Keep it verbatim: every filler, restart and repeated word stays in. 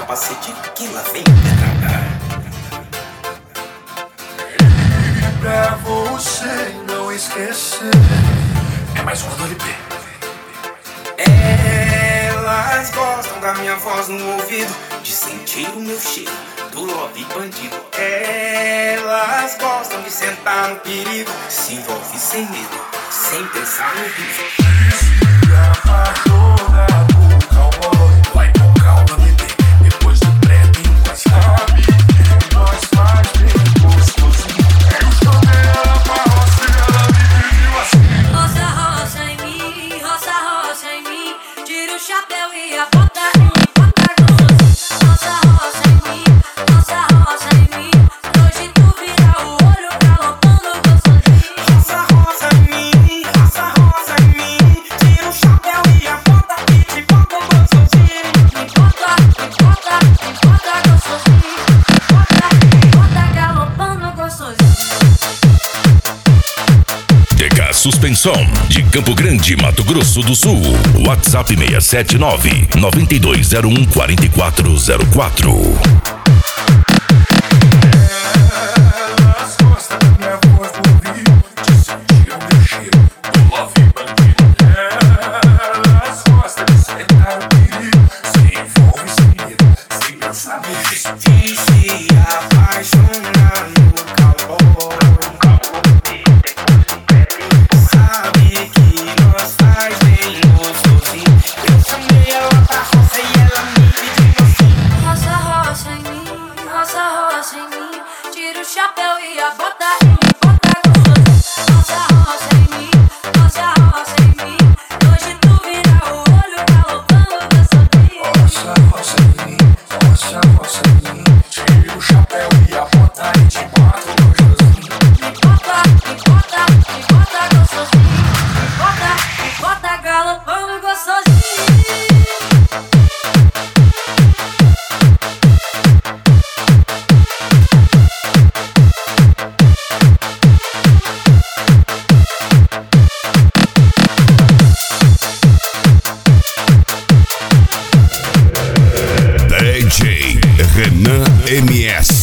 capacete que lá vem pedra. Pra você não esquecer. É mais um do L P. Elas gostam da minha voz no ouvido, de sentir o meu cheiro do love bandido. Elas gostam de sentar no perigo, se envolve sem medo, sem pensar no risco. Se apaixona por cowboy, vai com calma, bebê. Depois do pré tem mais sabe. Nós faz bem gostosinho. Eu chamei ela pra roça e ela me pediu assim. Roça, roça em mim, roça, roça em mim. Tira o chapéu e a bota em bota gostosinho. Roça, roça em mim, roça, roça em mim. Hoje tu vira o olho galopando gostosinho. Roça, roça em mim, roça, roça em mim. Tira o chapéu e a bota e te bota gostosinho. Me bota, me bota, me bota gostosinho. Bota, me bota galopando gostosinho. T K Suspensão, de Campo Grande, Mato Grosso do Sul. WhatsApp seis sete nove, nove dois zero um, quatro quatro zero quatro. Elas gostam da minha voz no ouvido, de sentir o meu cheiro do love bandido. Elas gostam de sentar no perigo, se envolve sem medo, sem pensar no risco. De se apaixonar no cowboy, sabe que nós faz bem gostosinho. Eu chamei ela pra roça e ela me pediu assim. Roça, roça em mim, roça, roça em mim. Tira o chapéu e a bota em bota gostosinho. Roça, roça em mim, roça, roça em mim. Hoje tu vira o olho galopando gostosinho. Roça, roça em mim, roça, roça em mim. Tira o chapéu e a bota e te bato gostosinho. Me bota, me bota, me bota gostosinho. Me bota, me bota galopando gostosinho. D J Renan M S.